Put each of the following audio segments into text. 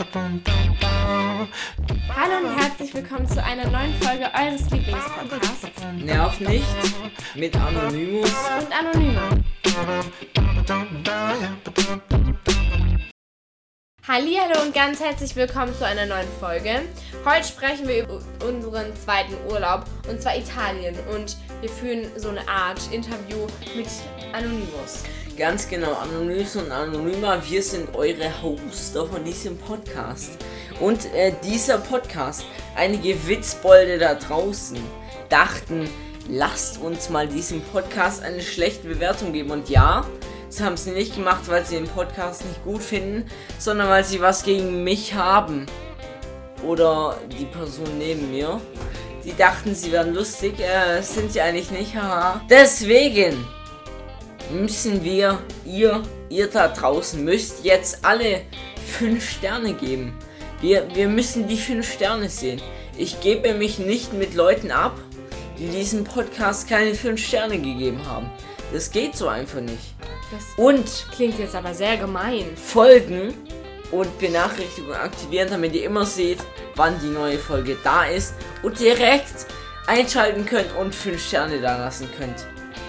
Hallo und herzlich willkommen zu einer neuen Folge eures Lieblingspodcasts. Nerv nicht mit Anonymous und Anonymer. Hallihallo und ganz herzlich willkommen zu einer neuen Folge. Heute sprechen wir über unseren zweiten Urlaub, und zwar Italien. Und wir führen so eine Art Interview mit Anonymous. Ganz genau, Anonymous und Anonymer, wir sind eure Hoster von diesem Podcast. Und dieser Podcast, einige Witzbolde da draußen dachten, lasst uns mal diesem Podcast eine schlechte Bewertung geben. Und ja, das haben sie nicht gemacht, weil sie den Podcast nicht gut finden, sondern weil sie was gegen mich haben. Oder die Person neben mir. Die dachten, sie wären lustig, sind sie eigentlich nicht, haha. Deswegen müssen wir, ihr da draußen, müsst jetzt alle 5 Sterne geben. Wir müssen die 5 Sterne sehen. Ich gebe mich nicht mit Leuten ab, die diesem Podcast keine 5 Sterne gegeben haben. Das geht so einfach nicht. Das Und klingt jetzt aber sehr gemein. Folgen und Benachrichtigungen aktivieren, damit ihr immer seht, wann die neue Folge da ist und direkt einschalten könnt und 5 Sterne da lassen könnt.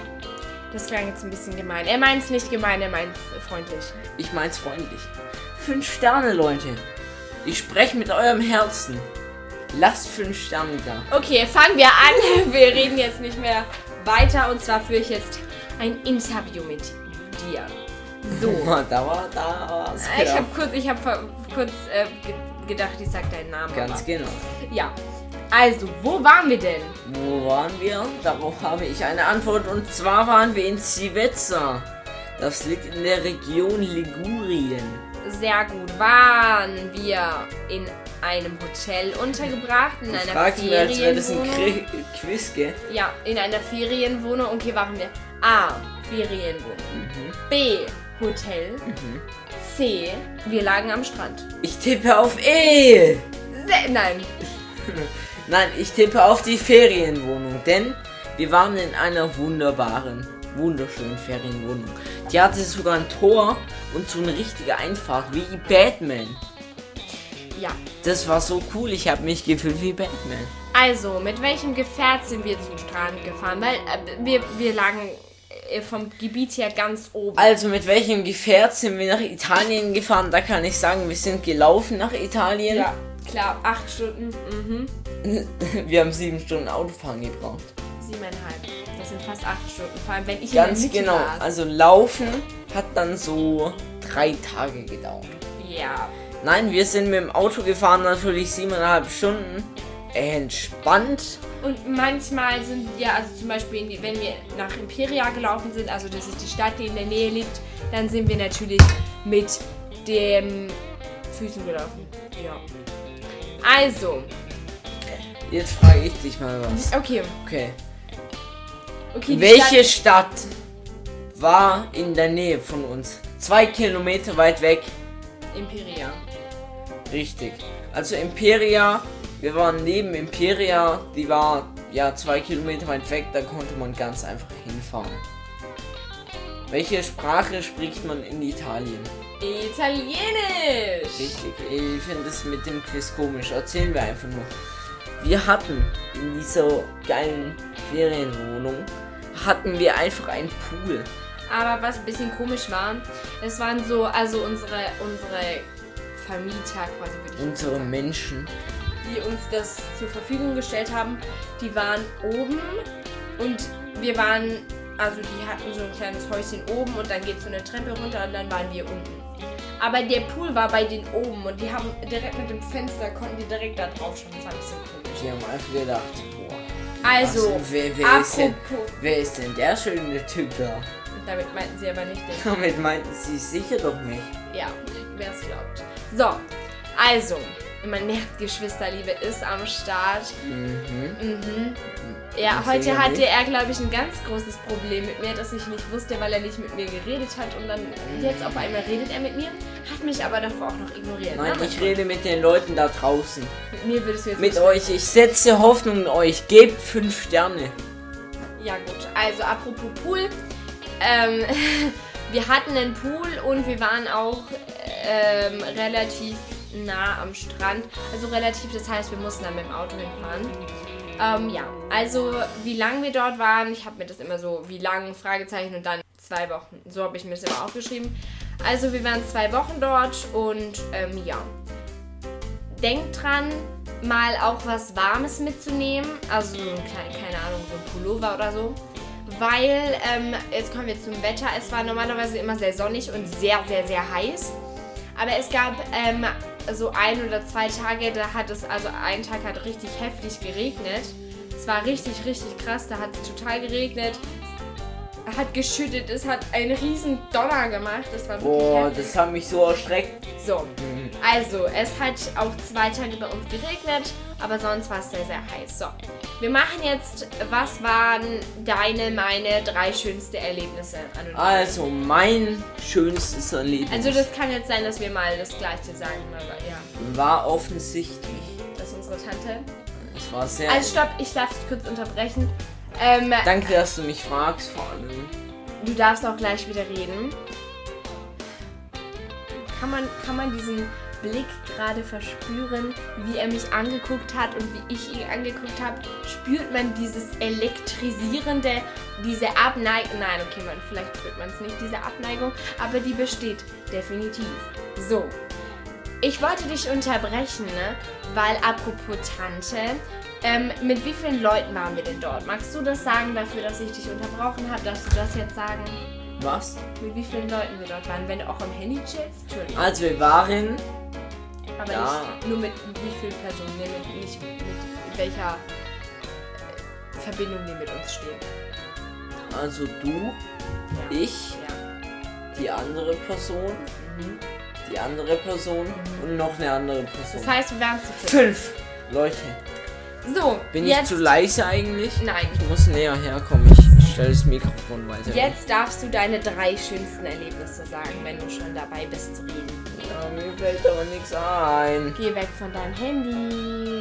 Das klang jetzt ein bisschen gemein. Er meint es nicht gemein, er meint freundlich. Ich mein's freundlich. 5 Sterne, Leute. Ich spreche mit eurem Herzen. Lasst 5 Sterne da. Okay, fangen wir an. Wir reden jetzt nicht mehr weiter, und zwar führe ich jetzt ein Interview mit dir. So. Da war's. Ich habe kurz gedacht, ich sag deinen Namen. Ganz aber. genau. Ja. Also, wo waren wir denn? Wo waren wir? Darauf habe ich eine Antwort, und zwar waren wir in Civezza. Das liegt in der Region Ligurien. Sehr gut. Waren wir in einem Hotel untergebracht, in einer Fragst mir, als wäre das ein Ferienwohnung? Quiz, gell? Ja, in einer Ferienwohnung. Okay, waren wir A. Ferienwohnung. B. Hotel. C. Wir lagen am Strand. Ich tippe auf E. Nein. Nein, ich tippe auf die Ferienwohnung, denn wir waren in einer wunderschönen Ferienwohnung. Die hatte sogar ein Tor und so eine richtige Einfahrt, wie Batman. Ja. Das war so cool, ich habe mich gefühlt wie Batman. Also, mit welchem Gefährt sind wir zum Strand gefahren? Weil wir lagen vom Gebiet her ganz oben. Also, mit welchem Gefährt sind wir nach Italien gefahren? Da kann ich sagen, wir sind gelaufen nach Italien. Ja, klar, 8 Stunden. Wir haben 7 Stunden Autofahren gebraucht. 7,5. Das sind fast 8 Stunden. Vor allem, wenn ich Ganz in der Mitte genau. saß. Also, Laufen hat dann so 3 Tage gedauert. Ja. Nein, wir sind mit dem Auto gefahren, natürlich 7,5 Stunden. Entspannt. Und manchmal sind wir, also zum Beispiel, wenn wir nach Imperia gelaufen sind, also das ist die Stadt, die in der Nähe liegt, dann sind wir natürlich mit den Füßen gelaufen. Ja. Also. Jetzt frage ich dich mal was. Okay. Okay. Die Welche Stadt war in der Nähe von uns? 2 Kilometer weit weg. Imperia. Richtig. Also Imperia, wir waren neben Imperia, die war 2 Kilometer weit weg, da konnte man ganz einfach hinfahren. Welche Sprache spricht man in Italien? Italienisch! Richtig, ich finde das mit dem Quiz komisch. Erzählen wir einfach nur. Wir hatten in dieser geilen Ferienwohnung, einfach einen Pool. Aber was ein bisschen komisch war, es waren so, also unsere Vermieter quasi, würde ich Unsere sagen, Menschen. die uns das zur Verfügung gestellt haben, die waren oben und wir waren, also die hatten so ein kleines Häuschen oben und dann geht so eine Treppe runter und dann waren wir unten. Aber der Pool war bei denen oben und die haben direkt mit dem Fenster, konnten die direkt da drauf schauen. Das war ein bisschen komisch. Die haben einfach gedacht, boah. Also, Wer ist denn der schöne Typ da? Und damit meinten sie aber nicht den. Damit meinten sie sicher doch nicht. Ja, wer es glaubt. So, also, man merkt, Geschwisterliebe ist am Start. Ja, heute hatte er, glaube ich, ein ganz großes Problem mit mir, das ich nicht wusste, weil er nicht mit mir geredet hat. Und dann jetzt auf einmal redet er mit mir, hat mich aber davor auch noch ignoriert. Nein, ne? ich rede mit den Leuten da draußen. Mit mir würdest du jetzt Mit nicht euch. Ich setze Hoffnung in euch. Gebt 5 Sterne. Ja gut, also apropos Pool. Wir hatten einen Pool und wir waren auch relativ nah am Strand. Also relativ, das heißt, wir mussten dann mit dem Auto hinfahren. Ja, also wie lange wir dort waren, ich habe mir das immer so, wie lang, Fragezeichen und dann 2 Wochen. So habe ich mir das immer aufgeschrieben. Also wir waren 2 Wochen dort und ja. Denkt dran, mal auch was Warmes mitzunehmen. Also so ein keine Ahnung, so ein Pullover oder so. Weil, jetzt kommen wir zum Wetter. Es war normalerweise immer sehr sonnig und sehr, sehr, sehr heiß. Aber es gab so 1 oder 2 Tage, da hat es, also einen Tag hat richtig heftig geregnet. Es war richtig, richtig krass. Da hat es total geregnet. Hat geschüttet, es hat einen riesen Donner gemacht. Das war wirklich heftig. Das hat mich so erschreckt. So, also es hat auch 2 Tage bei uns geregnet, aber sonst war es sehr, sehr heiß. So, wir machen jetzt, was waren meine 3 schönste Erlebnisse an und Also mein schönstes Erlebnis. Also das kann jetzt sein, dass wir mal das Gleiche sagen, aber ja. War offensichtlich. Das ist unsere Tante. Es war sehr... Also stopp, ich darf dich kurz unterbrechen. Danke, dass du mich fragst, vor allem. Du darfst auch gleich wieder reden. Kann man diesen Blick gerade verspüren, wie er mich angeguckt hat und wie ich ihn angeguckt habe? Spürt man dieses elektrisierende, diese Abneigung? Nein, okay, vielleicht spürt man es nicht, diese Abneigung, aber die besteht definitiv. So, ich wollte dich unterbrechen, ne? Weil apropos Tante, mit wie vielen Leuten waren wir denn dort? Magst du das sagen, dafür, dass ich dich unterbrochen habe? Darfst du das jetzt sagen? Was? Mit wie vielen Leuten wir dort waren? Wenn du auch am Handy chillst? Entschuldigung. Also wir waren... Aber ja. nicht nur mit wie vielen Personen, nicht mit welcher Verbindung die mit uns stehen. Also du, ich, die andere Person, die andere Person und noch eine andere Person. Das heißt, wir waren zu 5 Leute. So, Bin jetzt, ich zu leise eigentlich? Nein. Ich muss näher herkommen. Ich stelle das Mikrofon weiter. Jetzt darfst du deine 3 schönsten Erlebnisse sagen, wenn du schon dabei bist zu reden. Ja, mir fällt aber nichts ein. Geh weg von deinem Handy.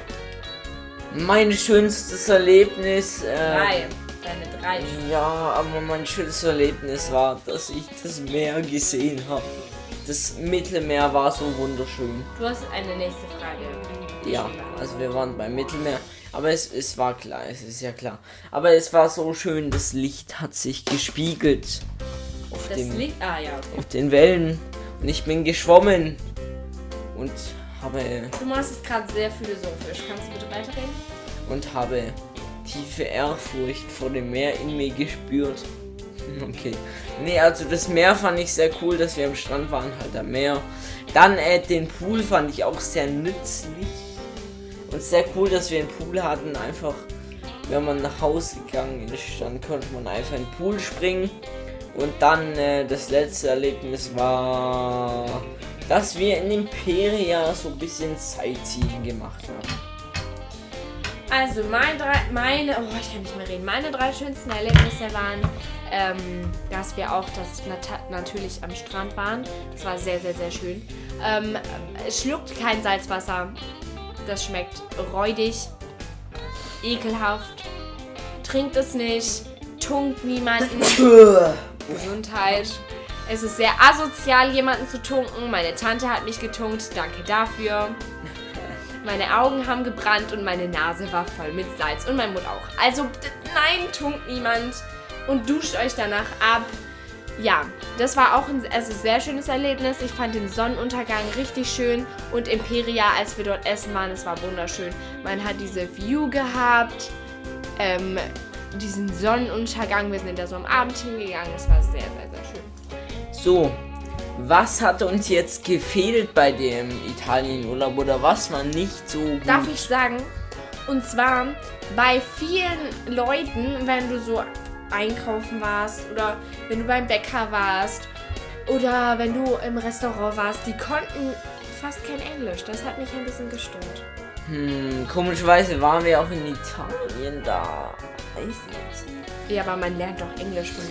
Mein schönstes Erlebnis... 3. Deine 3. Ja, aber mein schönstes Erlebnis war, dass ich das Meer gesehen habe. Das Mittelmeer war so wunderschön. Du hast eine nächste Frage. Ja, also wir waren beim Mittelmeer. Aber es war klar, es ist ja klar. Aber es war so schön, das Licht hat sich gespiegelt. Auf den Wellen. Und ich bin geschwommen. Und habe... Du machst es gerade sehr philosophisch. Kannst du bitte weiterreden? Und habe tiefe Ehrfurcht vor dem Meer in mir gespürt. Okay. Nee, also das Meer fand ich sehr cool, dass wir am Strand waren, halt am Meer. Dann den Pool fand ich auch sehr nützlich. Und sehr cool, dass wir einen Pool hatten. Einfach, wenn man nach Hause gegangen ist, dann konnte man einfach in den Pool springen. Und dann das letzte Erlebnis war, dass wir in Imperia so ein bisschen Sightseeing gemacht haben. Also meine 3 schönsten Erlebnisse waren, dass wir auch natürlich am Strand waren. Das war sehr, sehr, sehr schön. Schluckt kein Salzwasser. Das schmeckt räudig, ekelhaft. Trinkt es nicht, tunkt niemanden. Gesundheit. Es ist sehr asozial, jemanden zu tunken. Meine Tante hat mich getunkt, danke dafür. Meine Augen haben gebrannt und meine Nase war voll mit Salz und mein Mund auch. Also nein, tunkt niemand und duscht euch danach ab. Ja, das war auch ein sehr schönes Erlebnis. Ich fand den Sonnenuntergang richtig schön und Imperia, als wir dort essen waren, es war wunderschön. Man hat diese View gehabt, diesen Sonnenuntergang. Wir sind da so am Abend hingegangen. Es war sehr, sehr, sehr schön. So, was hat uns jetzt gefehlt bei dem Italienurlaub oder was war nicht so gut? Darf ich sagen? Und zwar bei vielen Leuten, wenn du so einkaufen warst oder wenn du beim Bäcker warst oder wenn du im Restaurant warst, die konnten fast kein Englisch. Das hat mich ein bisschen gestört. Komischerweise waren wir auch in Italien da. Weiß nicht. Ja, aber man lernt doch Englisch von.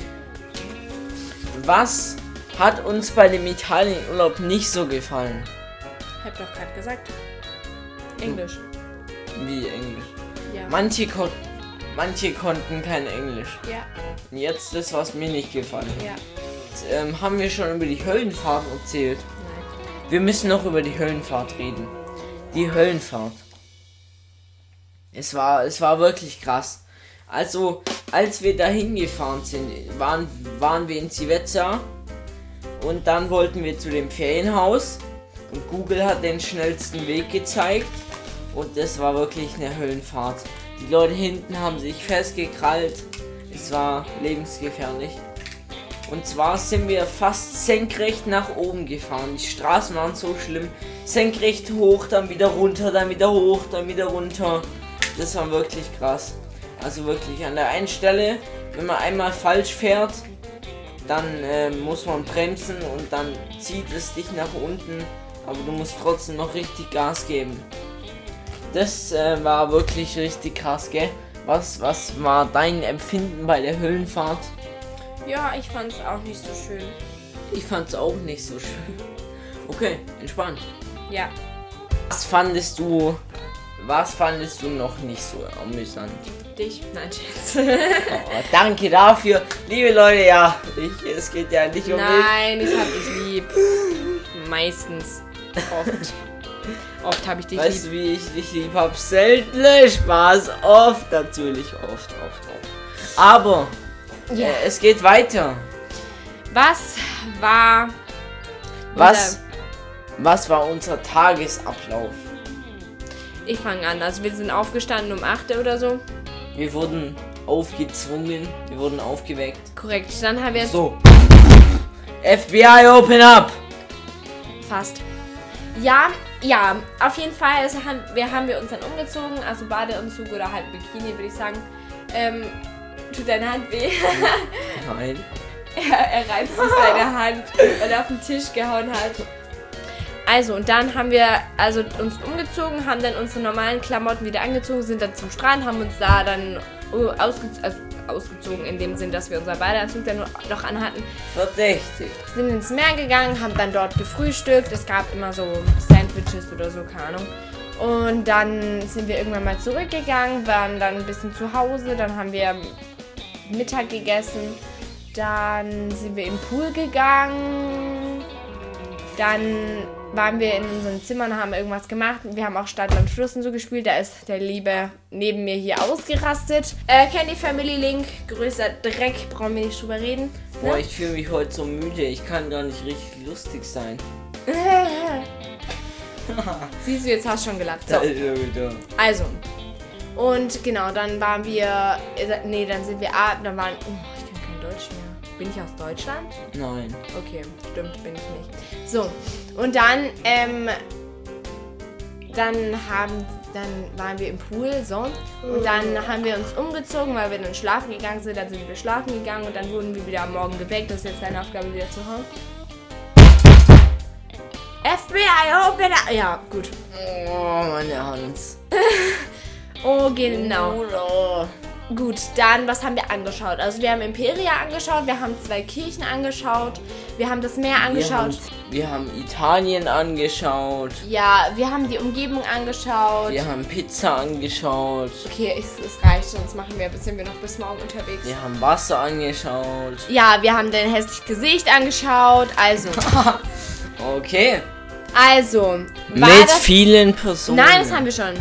Was hat uns bei dem Italienurlaub nicht so gefallen? Ich hab doch gerade gesagt. Englisch. Wie Englisch? Ja. Manche konnten kein Englisch. Ja. Und jetzt das, was mir nicht gefallen hat. Ja. Haben wir schon über die Höllenfahrt erzählt? Nein. wir müssen noch über die Höllenfahrt reden. Die Höllenfahrt. Es war wirklich krass. Also, als wir dahin gefahren sind, waren wir in Civezza und dann wollten wir zu dem Ferienhaus und Google hat den schnellsten Weg gezeigt und das war wirklich eine Höllenfahrt. Die Leute hinten haben sich festgekrallt, es war lebensgefährlich. Und zwar sind wir fast senkrecht nach oben gefahren. Die Straßen waren so schlimm. Senkrecht hoch, dann wieder runter, dann wieder hoch, dann wieder runter. Das war wirklich krass. Also wirklich an der einen Stelle, wenn man einmal falsch fährt, dann muss man bremsen und dann zieht es dich nach unten. Aber du musst trotzdem noch richtig Gas geben. Das war wirklich richtig krass, gell? Was war dein Empfinden bei der Höllenfahrt? Ja, ich fand es auch nicht so schön. Ich fand's auch nicht so schön. Okay, entspannt. Ja. Was fandest du noch nicht so amüsant? Dich? Nein, Scherz. Oh, danke dafür. Liebe Leute, ja, es geht ja nicht um mich. Nein, ich hab dich lieb. Meistens. Oft habe ich dich Weißt lieb. du, wie ich dich lieb hab? Selten Spaß. Oft, natürlich. Oft. Aber Ja. es geht weiter. Was war Was war unser Tagesablauf? Ich fange an. Also wir sind aufgestanden um 8 oder so. Wir wurden aufgezwungen, wir wurden aufgeweckt. Korrekt. Dann haben wir So. FBI, open up! fast. Ja, auf jeden Fall. Also haben wir uns dann umgezogen. Also Badeanzug oder halt Bikini, würde ich sagen. Tut deine Hand weh? Nein. Er reibt sich seine Hand, weil er auf den Tisch gehauen hat. Also, und dann haben wir uns umgezogen, haben dann unsere normalen Klamotten wieder angezogen, sind dann zum Strand, haben uns da dann ausgezogen in dem Sinn, dass wir unser Badeanzug dann noch anhatten. Verdächtig. Sind ins Meer gegangen, haben dann dort gefrühstückt. Es gab immer so Sandwiches oder so, keine Ahnung. Und dann sind wir irgendwann mal zurückgegangen, waren dann ein bisschen zu Hause, dann haben wir Mittag gegessen, dann sind wir in den Pool gegangen, dann waren wir in unseren Zimmern, haben irgendwas gemacht. Wir haben auch Stadt, Land, Fluss und so gespielt. Da ist der Liebe neben mir hier ausgerastet. Candy Family Link, größer Dreck, brauchen wir nicht drüber reden. Boah, Ne? ich fühle mich heute so müde. Ich kann gar nicht richtig lustig sein. Siehst du, jetzt hast du schon gelacht. So. Also, und genau, dann waren wir, dann sind wir dann waren, ich kann kein Deutsch mehr. Bin ich aus Deutschland? Nein. Okay, stimmt, bin ich nicht. So, und dann, dann waren wir im Pool, so, und dann haben wir uns umgezogen, weil wir dann schlafen gegangen sind, dann sind wir schlafen gegangen und dann wurden wir wieder am Morgen geweckt. Das ist jetzt deine Aufgabe, wieder zu hauen. FBI, open up! Ja, gut. Oh, meine Hand. Oh, genau. Oh. Gut, dann, was haben wir angeschaut? Also wir haben Imperia angeschaut, wir haben 2 Kirchen angeschaut, wir haben das Meer angeschaut. Wir haben Italien angeschaut. Ja, wir haben die Umgebung angeschaut. Wir haben Pizza angeschaut. Okay, es reicht, sonst sind wir noch bis morgen unterwegs. Wir haben Wasser angeschaut. Ja, wir haben dein hässliches Gesicht angeschaut, also. Okay. Also, Mit vielen Personen. Nein, das haben wir schon.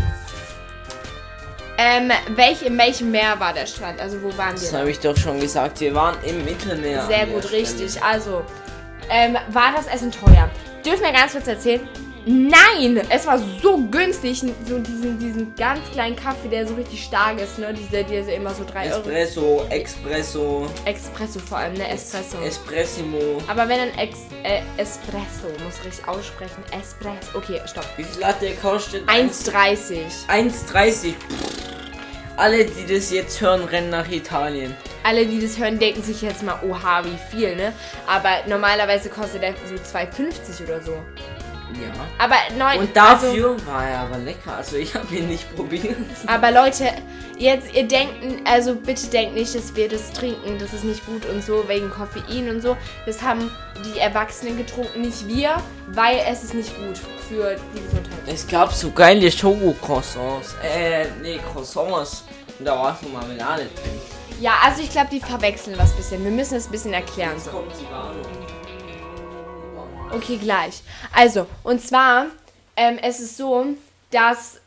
In welchem Meer war der Strand? Also wo waren wir? Das habe ich doch schon gesagt. Wir waren im Mittelmeer. Sehr gut, richtig. Also, war das Essen teuer? Dürfen wir ganz kurz erzählen? Nein! Es war so günstig. So diesen ganz kleinen Kaffee, der so richtig stark ist, ne? Der so immer so 3 Euro. Espresso vor allem, ne? Espresso. Espressimo. Aber wenn ein Espresso, muss richtig aussprechen. Espresso. Okay, stopp. Wie viel hat der kostet? 1,30. 1,30. Alle, die das jetzt hören, rennen nach Italien. Alle, die das hören, denken sich jetzt mal, oha, wie viel, ne? Aber normalerweise kostet der so 2,50 oder so. Ja. Aber und dafür war er aber lecker. Also ich habe ihn nicht probiert. Aber Leute, jetzt bitte denkt nicht, dass wir das trinken, das ist nicht gut und so, wegen Koffein und so. Das haben die Erwachsenen getrunken, nicht wir, weil es ist nicht gut für die Gesundheit. Es gab so geile Schoko-Croissants. Croissants. Und da war so Marmelade drin. Ja, also ich glaube, die verwechseln was bisschen. Wir müssen es ein bisschen erklären. Jetzt So. kommt sie gar nicht. Okay, gleich. Also, und zwar, es ist so, dass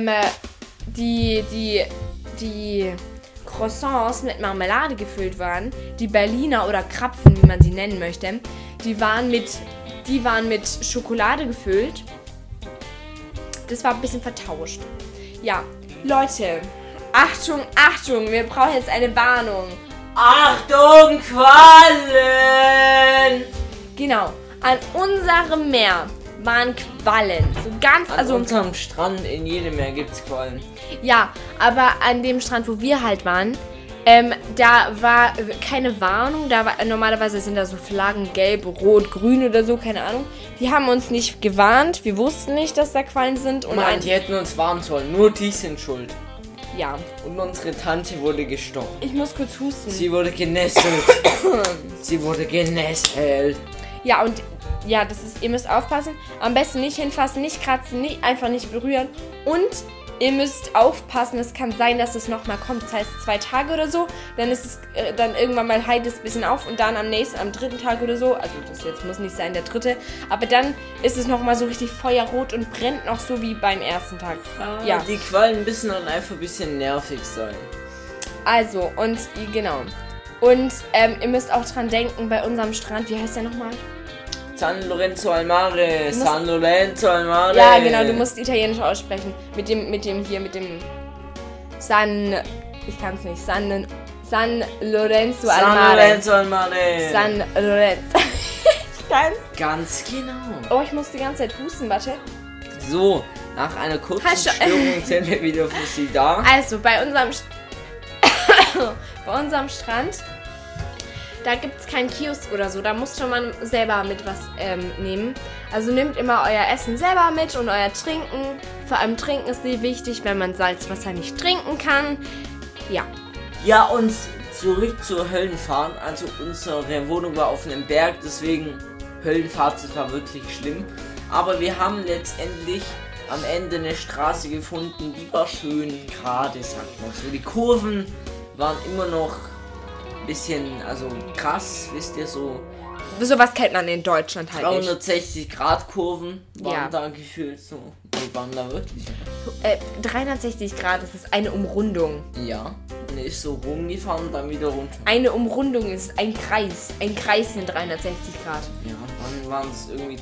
die Croissants mit Marmelade gefüllt waren. Die Berliner oder Krapfen, wie man sie nennen möchte, die waren mit Schokolade gefüllt. Das war ein bisschen vertauscht. Ja, Leute, Achtung, wir brauchen jetzt eine Warnung. Achtung, Quallen! Genau, an unserem Meer waren Quallen. So ganz, An unserem Strand in jedem Meer gibt's Quallen. Ja, aber an dem Strand, wo wir halt waren, da war keine Warnung. Normalerweise sind da so Flaggen, gelb, rot, grün oder so, keine Ahnung. Die haben uns nicht gewarnt. Wir wussten nicht, dass da Quallen sind. Und Mann, die hätten uns warnen sollen. Nur die sind schuld. Ja. Und unsere Tante wurde gestochen. Ich muss kurz husten. Sie wurde genesselt. Ja, und ja, ihr müsst aufpassen. Am besten nicht hinfassen, nicht kratzen, einfach nicht berühren. Und ihr müsst aufpassen, es kann sein, dass es nochmal kommt. Das heißt 2 Tage oder so, dann ist es dann irgendwann mal heilt es ein bisschen auf und dann am 3. Tag oder so, also das jetzt muss nicht sein der 3., aber dann ist es nochmal so richtig feuerrot und brennt noch so wie beim ersten Tag. Ja. Die Quallen müssen dann einfach ein bisschen nervig sein. Also, und genau. Und ihr müsst auch dran denken, bei unserem Strand, wie heißt der nochmal? San Lorenzo al Mare, San Lorenzo al Mare. Ja, genau, du musst Italienisch aussprechen. Mit dem San, ich kann's nicht, San Lorenzo al Mare. San Lorenzo al Mare. San Lorenzo. Ich kann's. Ganz genau. Oh, ich muss die ganze Zeit husten, warte. So, nach einer kurzen Störung sind wir wieder für Sie da. Also, bei unserem Strand, da gibt es keinen Kiosk oder so, da musste man selber mit was nehmen. Also nehmt immer euer Essen selber mit und euer Trinken. Vor allem Trinken ist sehr wichtig, wenn man Salzwasser nicht trinken kann. Ja. Ja, und zurück zur Höllenfahrt. Also unsere Wohnung war auf einem Berg, deswegen Höllenfahrt, das war wirklich schlimm. Aber wir haben letztendlich am Ende eine Straße gefunden, die war schön gerade, sagt man so. Die Kurven waren immer noch bisschen, also krass, wisst ihr, so. Sowas kennt man in Deutschland halt 360 Grad Kurven waren ja. Da gefühlt so. Die waren da wirklich. 360 Grad, das ist eine Umrundung. Ja, und ist so rumgefahren und dann wieder runter. Eine Umrundung ist ein Kreis. Ein Kreis sind 360 Grad. Ja, dann waren es irgendwie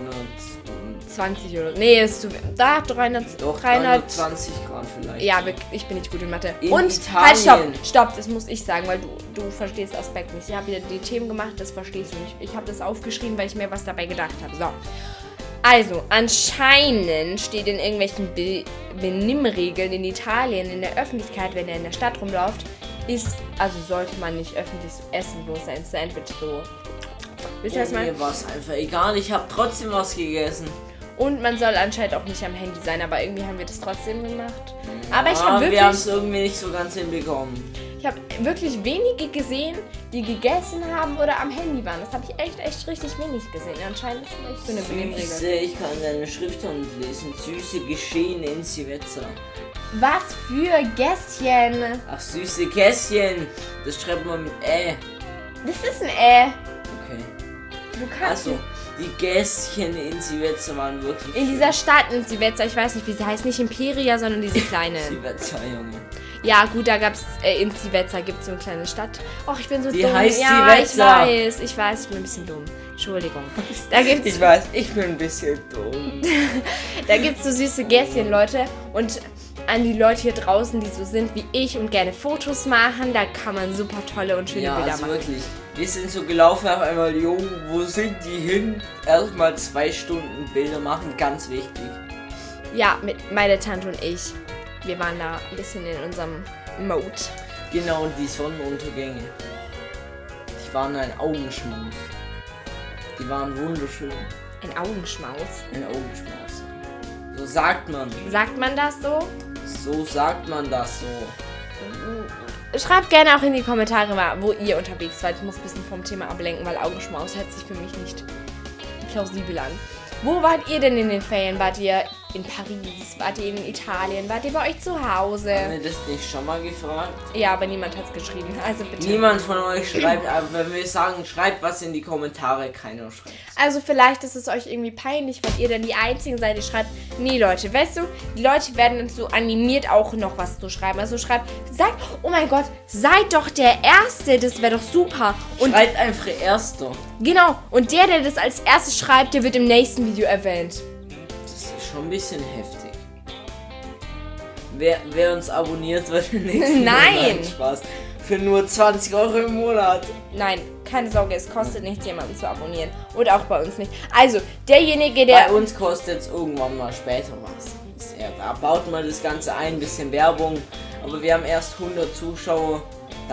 320 oder. Nee, ist da 320 Grad vielleicht. Ja, ich bin nicht gut in Mathe. In und Italien. Halt, stopp, das muss ich sagen, weil du verstehst Aspekt nicht. Ich habe wieder die Themen gemacht, das verstehst du nicht. Ich habe das aufgeschrieben, weil ich mir was dabei gedacht habe. So. Also, anscheinend steht in irgendwelchen Benimmregeln in Italien in der Öffentlichkeit, wenn er in der Stadt rumläuft, sollte man nicht öffentlich so essen, bloß ein Sandwich so. Wisst ihr, was mir war es einfach egal, ich habe trotzdem was gegessen. Und man soll anscheinend auch nicht am Handy sein, aber irgendwie haben wir das trotzdem gemacht. Ja, aber wir haben es irgendwie nicht so ganz hinbekommen. Ich habe wirklich wenige gesehen, die gegessen haben oder am Handy waren. Das habe ich echt richtig wenig gesehen. Anscheinend ist das echt so eine Benimmregel. Ich kann deine Schrifthand lesen. Süße Geschehen in Silvester. Was für Gässchen? Ach, süße Gässchen. Das schreibt man mit Ä. Das ist ein Ä. Okay. Du kannst also, die Gässchen in Silvester waren wirklich in dieser Stadt in Silvester, ich weiß nicht, wie sie heißt, nicht Imperia, sondern diese kleine. Silvester, Junge. Ja, gut, da gab's, in Silvester gibt es so eine kleine Stadt. Och, ich bin so die dumm. Heißt ja, Silvester. Ich weiß, ich bin ein bisschen dumm. Entschuldigung. Da gibt's, ich weiß, ich bin ein bisschen dumm. Da gibt's so süße Gässchen, Leute. Und an die Leute hier draußen, die so sind wie ich und gerne Fotos machen, da kann man super tolle und schöne Bilder machen. Ja, wirklich. Wir sind so gelaufen auf einmal, jo, wo sind die hin? Erstmal 2 Stunden Bilder machen, ganz wichtig. Ja, mit meine Tante und ich. Wir waren da ein bisschen in unserem Mode. Genau, und die Sonnenuntergänge. Die waren ein Augenschmaus. Die waren wunderschön. Ein Augenschmaus? Ein Augenschmaus. So sagt man. Sagt man das so? So sagt man das so. Schreibt gerne auch in die Kommentare mal, wo ihr unterwegs seid. Ich muss ein bisschen vom Thema ablenken, weil Augenschmaus hört sich für mich nicht plausibel an. Wo wart ihr denn in den Ferien? Wart ihr in Paris? Wart ihr in Italien? Wart ihr bei euch zu Hause? Haben wir das nicht schon mal gefragt? Ja, aber niemand hat's geschrieben. Also bitte. Niemand von euch schreibt, aber wenn wir sagen, schreibt was in die Kommentare, keiner schreibt. Also vielleicht ist es euch irgendwie peinlich, weil ihr dann die einzigen seid, die schreibt. Nee, Leute, weißt du, die Leute werden dann so animiert, auch noch was zu schreiben. Also schreibt, sagt, oh mein Gott, seid doch der Erste, das wäre doch super. Und Schreibt einfach Erster. genau, und der das als erstes schreibt, der wird im nächsten Video erwähnt. Das ist schon ein bisschen heftig. Wer uns abonniert, wird im nächsten Nein. Monat Spaß. Für nur 20 Euro im Monat. Nein, keine Sorge, es kostet nichts, jemanden zu abonnieren. Und auch bei uns nicht. Also, derjenige, der... Bei uns kostet es irgendwann mal später was. Da baut man das Ganze ein, bisschen Werbung. Aber wir haben erst 100 Zuschauer.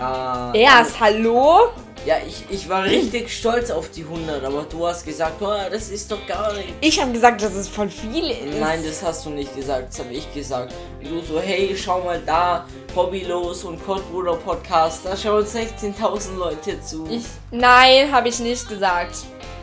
Hallo? Ja, ich war richtig stolz auf die 100, aber du hast gesagt, oh, das ist doch gar nicht. Ich habe gesagt, dass es voll viel ist. Nein, das hast du nicht gesagt, das habe ich gesagt. Und du so, hey, schau mal da, Hobbylos und Kottbruder Podcast, da schauen 16.000 Leute zu. Nein, habe ich nicht gesagt.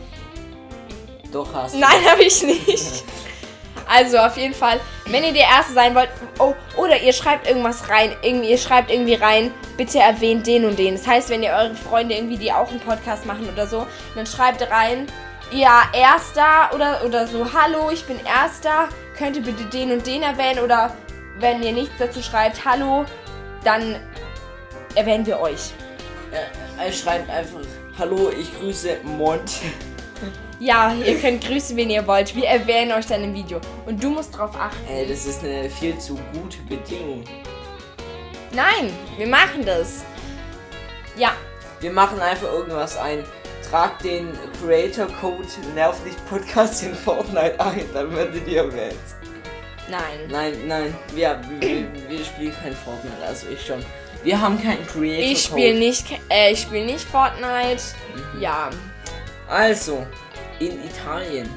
Doch hast du. Nein, habe ich nicht. Also auf jeden Fall, wenn ihr der Erste sein wollt, oder ihr schreibt irgendwas rein, ihr schreibt irgendwie rein, bitte erwähnt den und den. Das heißt, wenn ihr eure Freunde irgendwie, die auch einen Podcast machen oder so, dann schreibt rein, ja, Erster oder so, hallo, ich bin Erster, könnt ihr bitte den und den erwähnen, oder wenn ihr nichts dazu schreibt, hallo, dann erwähnen wir euch. Er schreibt einfach, hallo, ich grüße Mont. Ja, ihr könnt grüßen, wen ihr wollt. Wir erwähnen euch dann im Video. Und du musst drauf achten. Das ist eine viel zu gute Bedingung. Nein, wir machen das. Ja. Wir machen einfach irgendwas ein. Tragt den Creator Code Nerv nicht Podcast in Fortnite ein, dann werdet ihr erwähnt. Nein. Nein. Wir spielen kein Fortnite, also ich schon. Wir haben keinen Creator Code. Ich spiele nicht Fortnite. Ja. Also, in Italien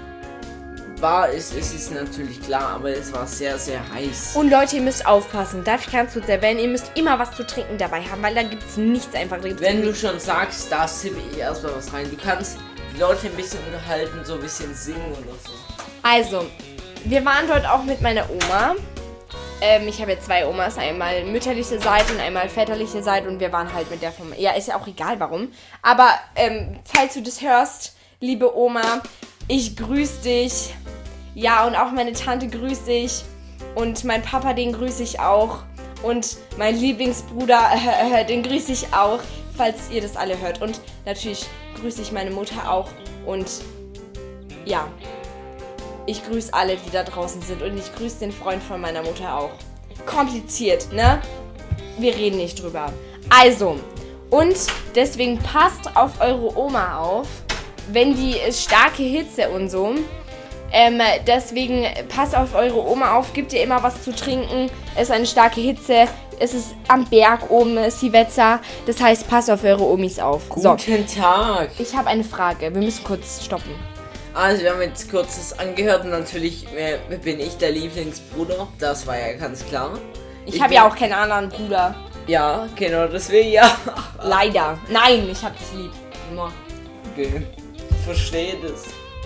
ist es natürlich klar, aber es war sehr, sehr heiß. Und Leute, ihr müsst aufpassen. Darf ich ganz kurz erwähnen, ihr müsst immer was zu trinken dabei haben, weil da gibt es nichts einfach. Wenn du schon sagst, da sippe ich erstmal was rein. Du kannst die Leute ein bisschen unterhalten, so ein bisschen singen oder so. Also, wir waren dort auch mit meiner Oma. Ich habe jetzt 2 Omas, einmal mütterliche Seite und einmal väterliche Seite, und wir waren halt mit der von... Ja, ist ja auch egal warum. Aber falls du das hörst, liebe Oma, ich grüße dich. Ja, und auch meine Tante grüße dich. Und mein Papa, den grüße ich auch. Und mein Lieblingsbruder, den grüße ich auch, falls ihr das alle hört. Und natürlich grüße ich meine Mutter auch. Und ja, ich grüße alle, die da draußen sind. Und ich grüße den Freund von meiner Mutter auch. Kompliziert, ne? Wir reden nicht drüber. Also, und deswegen passt auf eure Oma auf, wenn die starke Hitze und so. Deswegen passt auf eure Oma auf, gebt ihr immer was zu trinken. Es ist eine starke Hitze. Es ist am Berg oben, Silvester. Das heißt, passt auf eure Omis auf. Guten Tag. Ich habe eine Frage. Wir müssen kurz stoppen. Also wir haben jetzt kurz das angehört und natürlich bin ich der Lieblingsbruder. Das war ja ganz klar. Ich habe ja auch keinen anderen Bruder. Ja, genau, deswegen ja. Leider. Nein, ich hab dich lieb. Immer. Okay. Ich verstehe das.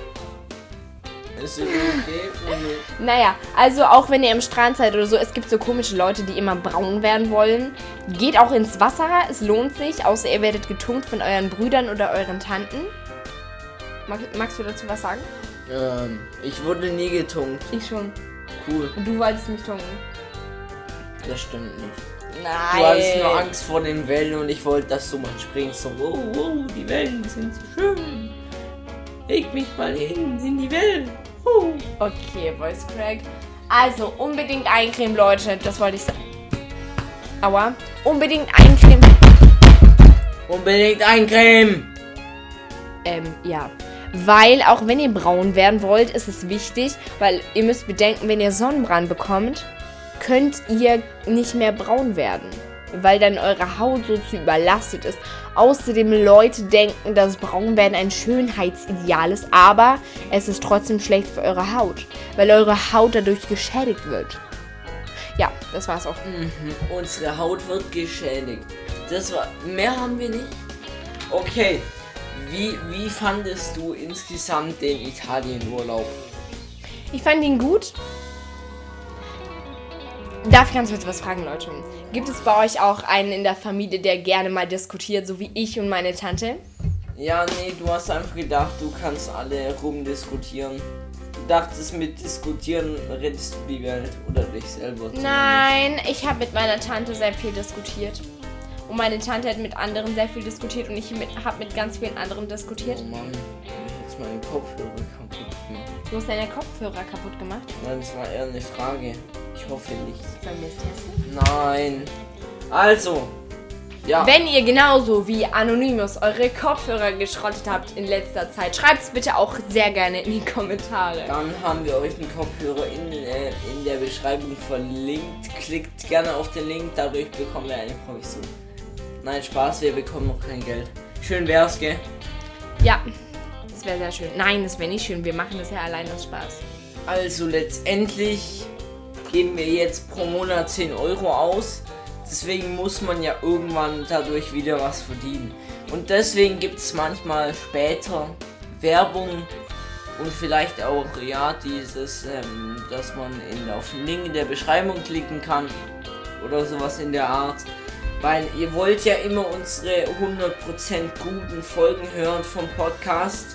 Ist okay für mich. Naja, also auch wenn ihr im Strand seid oder so, es gibt so komische Leute, die immer braun werden wollen. Geht auch ins Wasser, es lohnt sich, außer ihr werdet getunkt von euren Brüdern oder euren Tanten. Magst du dazu was sagen? Ich wurde nie getunkt. Ich schon. Cool. Und du wolltest mich tunken. Das stimmt nicht. Nein. Du hattest nur Angst vor den Wellen und ich wollte, dass du mal springst. So, wow, die Wellen sind so schön. Leg mich mal hin in die Wellen. Okay, Voice Crack. Also, unbedingt eincremen, Leute. Das wollte ich sagen. Aua. Unbedingt eincremen. Unbedingt eincremen. Ja. Weil, auch wenn ihr braun werden wollt, ist es wichtig, weil ihr müsst bedenken, wenn ihr Sonnenbrand bekommt, könnt ihr nicht mehr braun werden, weil dann eure Haut so zu überlastet ist. Außerdem Leute denken, dass Braunwerden ein Schönheitsideal ist, aber es ist trotzdem schlecht für eure Haut, weil eure Haut dadurch geschädigt wird. Ja, das war's auch. Unsere Haut wird geschädigt. Mehr haben wir nicht. Okay, wie fandest du insgesamt den Italienurlaub? Ich fand ihn gut. Darf ich ganz kurz was fragen, Leute? Gibt es bei euch auch einen in der Familie, der gerne mal diskutiert, so wie ich und meine Tante? Ja, nee, du hast einfach gedacht, du kannst alle rumdiskutieren. Du dachtest, mit Diskutieren rettest du die Welt oder dich selber. Zumindest. Nein, ich habe mit meiner Tante sehr viel diskutiert. Und meine Tante hat mit anderen sehr viel diskutiert und ich habe mit ganz vielen anderen diskutiert. Oh Mann, ich hab jetzt meinen Kopfhörer kaputt gemacht. Du hast deine Kopfhörer kaputt gemacht? Nein, das war eher eine Frage. Ich hoffe nicht. Sollen wir es testen? Nein. Also, ja. Wenn ihr genauso wie Anonymous eure Kopfhörer geschrottet habt in letzter Zeit, schreibt es bitte auch sehr gerne in die Kommentare. Dann haben wir euch den Kopfhörer in der Beschreibung verlinkt. Klickt gerne auf den Link, dadurch bekommen wir eine Provision. Nein, Spaß, wir bekommen noch kein Geld. Schön wär's, gell? Ja, das wäre sehr schön. Nein, das wäre nicht schön, wir machen das ja allein aus Spaß. Also letztendlich geben wir jetzt pro Monat 10 Euro aus. Deswegen muss man ja irgendwann dadurch wieder was verdienen. Und deswegen gibt es manchmal später Werbung und vielleicht auch, ja, dieses, dass man auf den Link in der Beschreibung klicken kann oder sowas in der Art. Weil ihr wollt ja immer unsere 100% guten Folgen hören vom Podcast.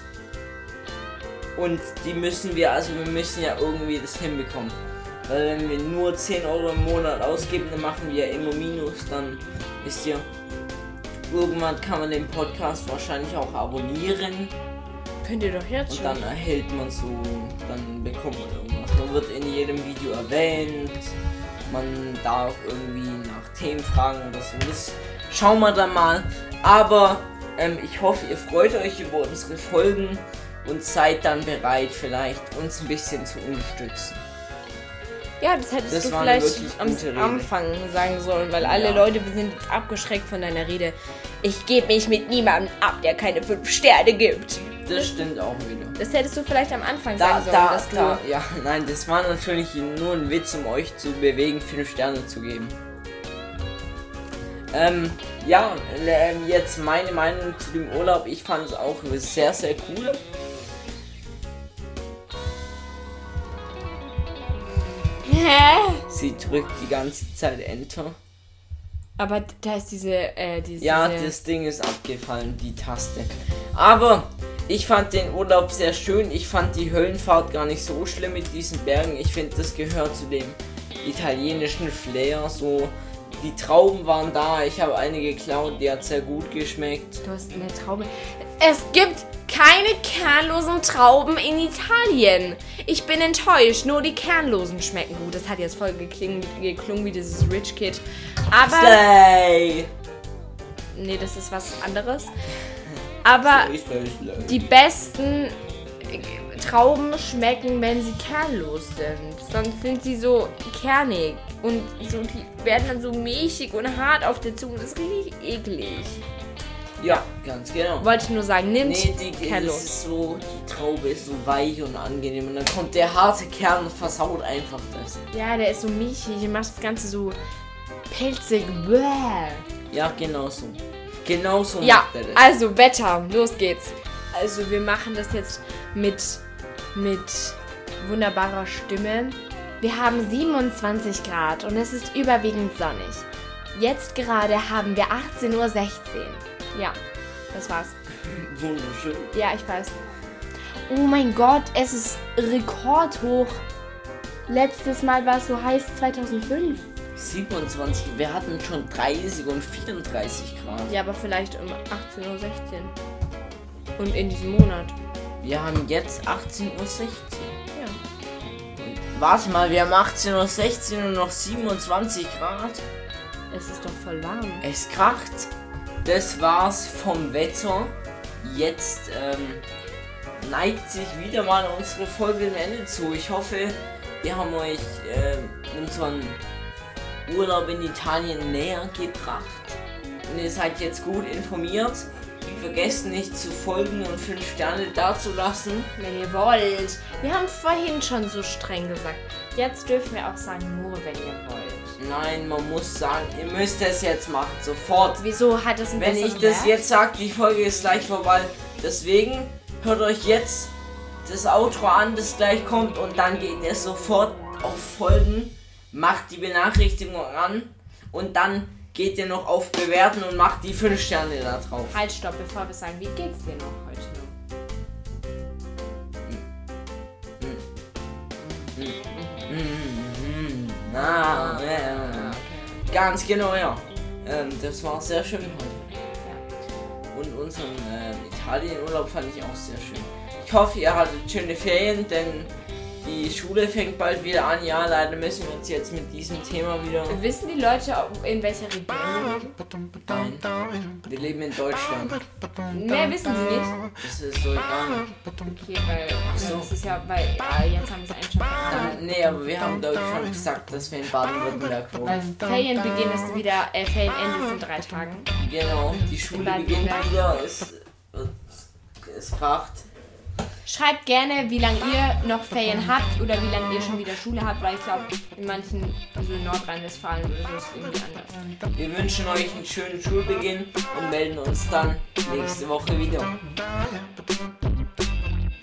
Und die müssen wir müssen ja irgendwie das hinbekommen. Weil wenn wir nur 10 Euro im Monat ausgeben, dann machen wir ja immer Minus. Dann wisst ihr, irgendwann kann man den Podcast wahrscheinlich auch abonnieren. Könnt ihr doch jetzt und schon. Und dann erhält man so, dann bekommt man irgendwas. Man wird in jedem Video erwähnt. Man darf irgendwie nach Themen fragen oder so. Das schauen wir dann mal. Aber ich hoffe, ihr freut euch über unsere Folgen und seid dann bereit, vielleicht uns ein bisschen zu unterstützen. Ja, das hättest du vielleicht am Anfang sagen sollen, weil alle Leute sind jetzt abgeschreckt von deiner Rede. Ich gebe mich mit niemandem ab, der keine 5 Sterne gibt. Das stimmt auch wieder. Das hättest du vielleicht am Anfang sagen sollen. Ja, nein, das war natürlich nur ein Witz, um euch zu bewegen, 5 Sterne zu geben. Jetzt meine Meinung zu dem Urlaub. Ich fand es auch sehr, sehr cool. Hä? Sie drückt die ganze Zeit Enter. Aber da ist diese ja, das Ding ist abgefallen, die Taste. Aber ich fand den Urlaub sehr schön. Ich fand die Höllenfahrt gar nicht so schlimm mit diesen Bergen. Ich finde, das gehört zu dem italienischen Flair. So, die Trauben waren da. Ich habe eine geklaut, die hat sehr gut geschmeckt. Du hast eine Traube. Es gibt keine kernlosen Trauben in Italien. Ich bin enttäuscht. Nur die kernlosen schmecken gut. Das hat jetzt voll geklungen wie dieses Rich Kid. Aber Slay. Nee, das ist was anderes. Aber die besten Trauben schmecken, wenn sie kernlos sind. Sonst sind sie so kernig. Und so, die werden dann so milchig und hart auf der Zunge. Das ist richtig eklig. Ja, ganz genau. Wollte ich nur sagen, nimmt kernlos. Ist so, die Traube ist so weich und angenehm. Und dann kommt der harte Kern und versaut einfach das. Ja, der ist so milchig und macht das Ganze so pelzig. Bäh. Ja, genau so. Genau so ja, macht er das. Also Wetter, los geht's. Also wir machen das jetzt mit wunderbarer Stimme. Wir haben 27 Grad und es ist überwiegend sonnig. Jetzt gerade haben wir 18:16 Uhr. Ja, das war's. Wunderschön. Ja, ich weiß. Oh mein Gott, es ist rekordhoch. Letztes Mal war es so heiß 2005. 27, wir hatten schon 30 und 34 Grad. Ja, aber vielleicht um 18:16 Uhr. Und in diesem Monat. Wir haben jetzt 18:16 Uhr. Ja. Und warte mal, wir haben 18:16 Uhr und noch 27 Grad. Es ist doch voll warm. Es kracht. Das war's vom Wetter. Jetzt neigt sich wieder mal unsere Folge dem Ende zu. Ich hoffe, wir haben euch unseren Urlaub in Italien näher gebracht. Und ihr seid jetzt gut informiert. Vergesst nicht zu folgen und 5 Sterne dazulassen. Wenn ihr wollt. Wir haben vorhin schon so streng gesagt. Jetzt dürfen wir auch sagen, nur wenn ihr wollt. Nein, man muss sagen, ihr müsst es jetzt machen, sofort. Wieso hat es ein Wenn ich das jetzt sage, die Folge ist gleich vorbei. Deswegen hört euch jetzt das Outro an, das gleich kommt und dann geht ihr sofort auf Folgen. macht die Benachrichtigung an und dann geht ihr noch auf Bewerten und macht die 5 Sterne da drauf. Halt, stopp, bevor wir sagen, wie geht's dir noch heute noch? Okay. Ganz genau, ja. Das war sehr schön heute. Ja. Und unseren Italienurlaub fand ich auch sehr schön. Ich hoffe, ihr hattet schöne Ferien, denn die Schule fängt bald wieder an. Ja, leider müssen wir uns jetzt mit diesem Thema wieder... Wissen die Leute, in welcher Region wir leben? Nein, wir leben in Deutschland. Mehr wissen sie nicht. Das ist so egal. Okay, weil so. das ist ja, weil jetzt haben wir es eigentlich schon verraten. Nee, aber wir haben glaube ich schon gesagt, dass wir in Baden-Württemberg Weil wohnen. Ferienbeginn ist wieder, Ferienende ist in 3 Tagen. Genau, die Schule beginnt wieder, es kracht. Schreibt gerne, wie lange ihr noch Ferien habt oder wie lange ihr schon wieder Schule habt, weil ich glaube, in manchen, also in Nordrhein-Westfalen oder so, ist es irgendwie anders. Wir wünschen euch einen schönen Schulbeginn und melden uns dann nächste Woche wieder.